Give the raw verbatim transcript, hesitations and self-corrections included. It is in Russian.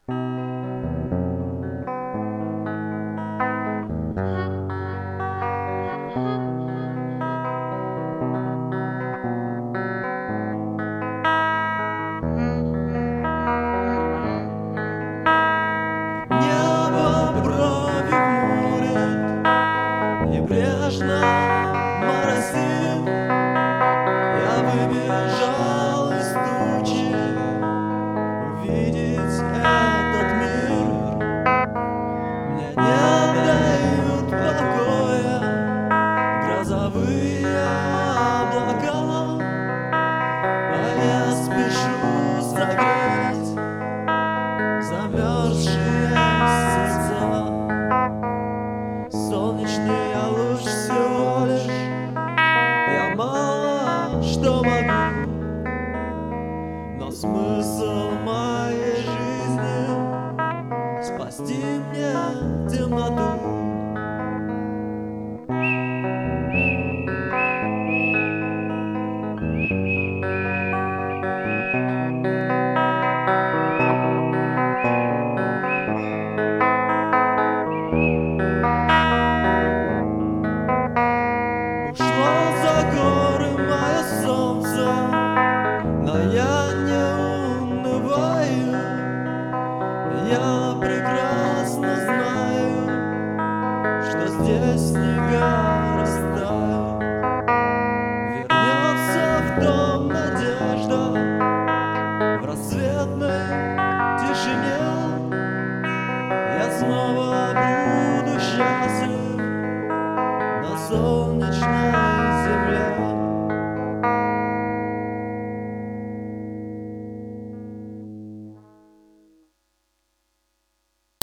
Небрежно моросит, я выбежал из тучи увидеть этот мир. Мне не дают покоя грозовые облака, а я спешу согреть замерзшие сердца. Солнечный я луч всего лишь, я мало что могу, но смысл моей жизни спасти мне темноту. Я прекрасно знаю, что здесь снега растают. Вернется в дом надежда в рассветной тишине. Я снова